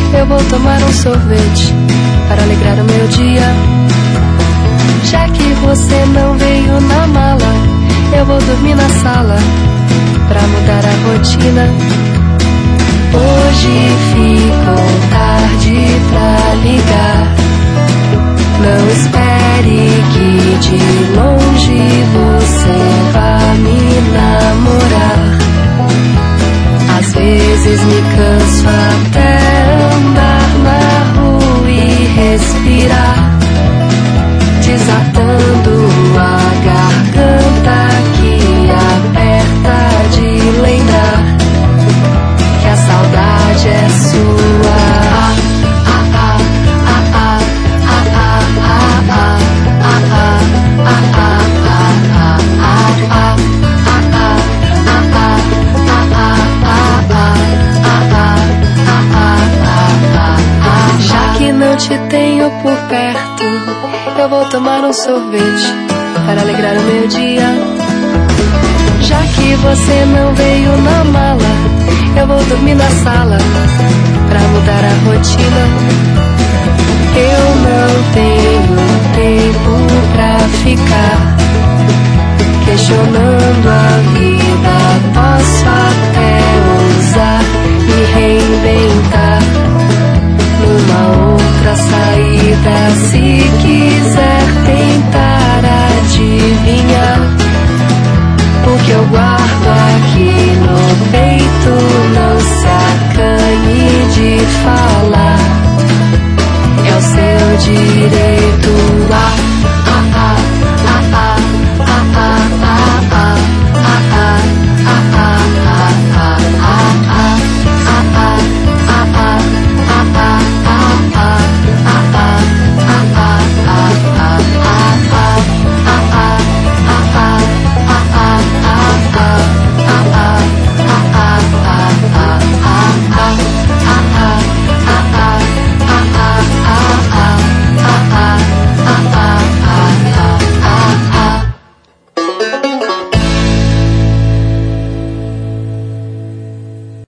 eu vou tomar um sorvete para alegrar o meu dia. Já que você não veio na mala, eu vou dormir na sala pra mudar a rotina. Hoje ficou tarde pra ligar. Não espere que de longe você vá me namorar. Às vezes me canso até andar na rua e respirar, desatando a garganta que aperta de lembrar que a saudade é sua. Já que não te tenho por perto, eu vou tomar um sorvete para alegrar o meu dia. Já que você não veio na mala, eu vou dormir na sala pra mudar a rotina. Eu não tenho tempo pra ficar questionando a vida